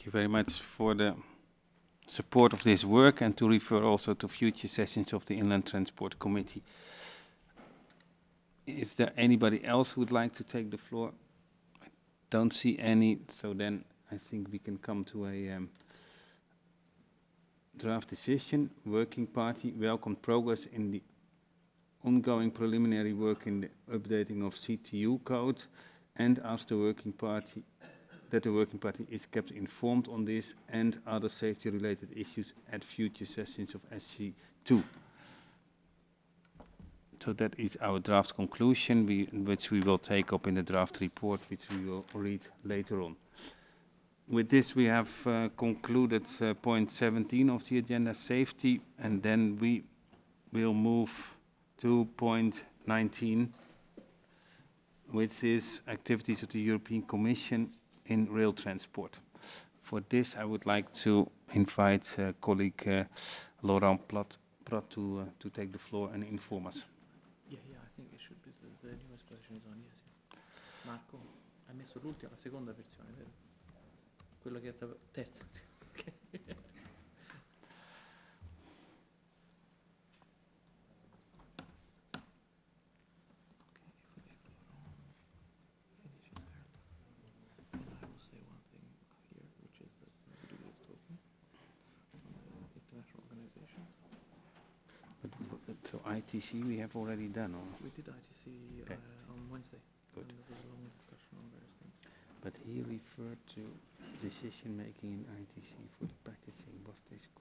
you very much for the support of this work and to refer also to future sessions of the Inland Transport Committee. Is there anybody else who would like to take the floor? I don't see any, so then I think we can come to a draft decision. Working Party welcomed progress in the ongoing preliminary work in the updating of CTU code and asked the Working Party that the Working Party is kept informed on this and other safety-related issues at future sessions of SC2. So that is our draft conclusion, which we will take up in the draft report, which we will read later on. With this, we have concluded point 17 of the agenda, safety, and then we will move to point 19, which is activities of the European Commission in rail transport. For this, I would like to invite colleague Laurent Prat to take the floor and inform us. Yeah, I think it should be the newest version is on, yes. Marco, hai messo l'ultima, la seconda versione, vero? Quello che è terza, sì. Okay. So ITC we have already done, or? We did ITC okay. On Wednesday. Good. And there was a long discussion on various things. But he referred to decision making in ITC for the packaging. Was this